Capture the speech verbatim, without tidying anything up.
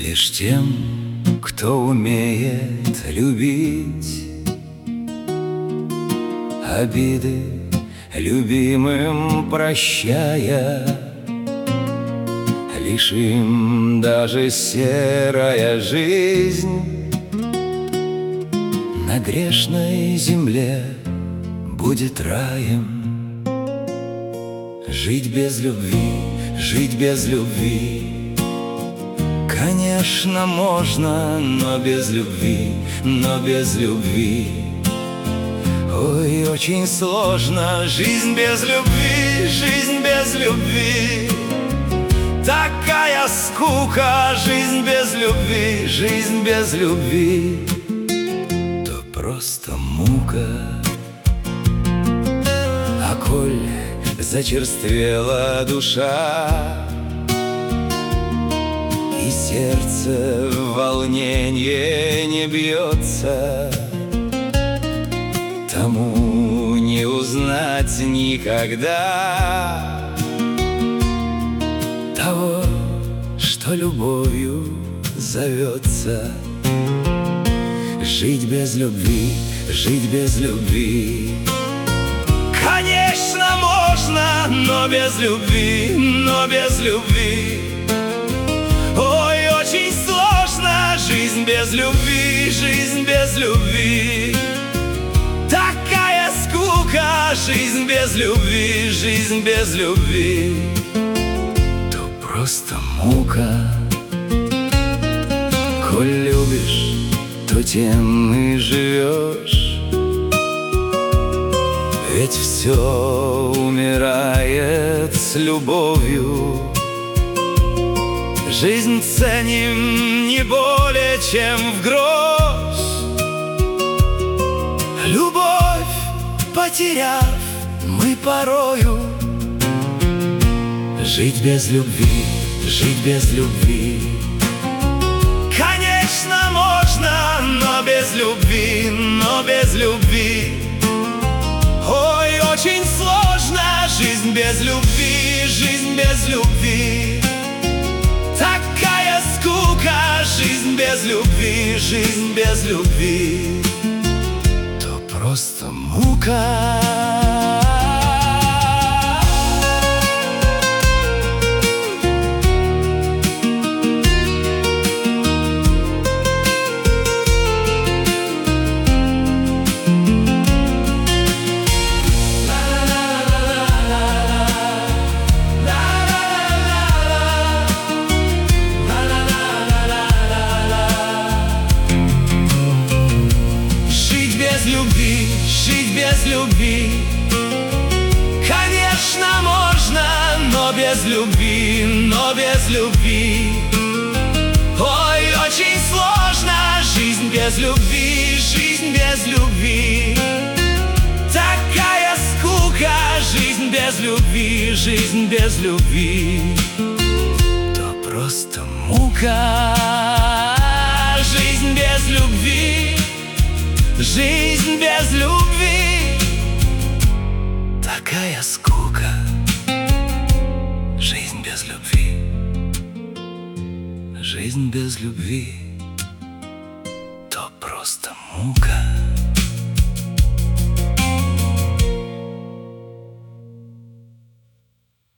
Лишь тем, кто умеет любить, обиды любимым прощая, лишь им даже серая жизнь на грешной земле будет раем. Жить без любви, жить без любви, конечно, можно, но без любви, но без любви. Ой, очень сложно, жизнь без любви, жизнь без любви. Такая скука, жизнь без любви, жизнь без любви. То просто мука. А коль зачерствела душа и сердце в волненье не бьется, тому не узнать никогда того, что любовью зовется. Жить без любви, жить без любви, конечно, можно, но без любви, но без любви. Ой, очень сложно, жизнь без любви, жизнь без любви. Такая скука, жизнь без любви, жизнь без любви. То просто мука. Коль любишь, то тем и живешь. Ведь все умирает с любовью. Жизнь ценим не более, чем в грош. Любовь потеряв, мы порою. Жить без любви, жить без любви, конечно, можно, но без любви, но без любви. Ой, очень сложно, жизнь без любви, жизнь без любви. Такая скука, жизнь без любви, жизнь без любви. То просто мука. Жить без любви, конечно, можно, но без любви, но без любви. Ой, очень сложно, жизнь без любви, жизнь без любви. Такая скука, жизнь без любви, жизнь без любви. То просто мука. Жизнь без любви, жизнь без любви. Такая скука. Жизнь без любви, жизнь без любви. То просто мука.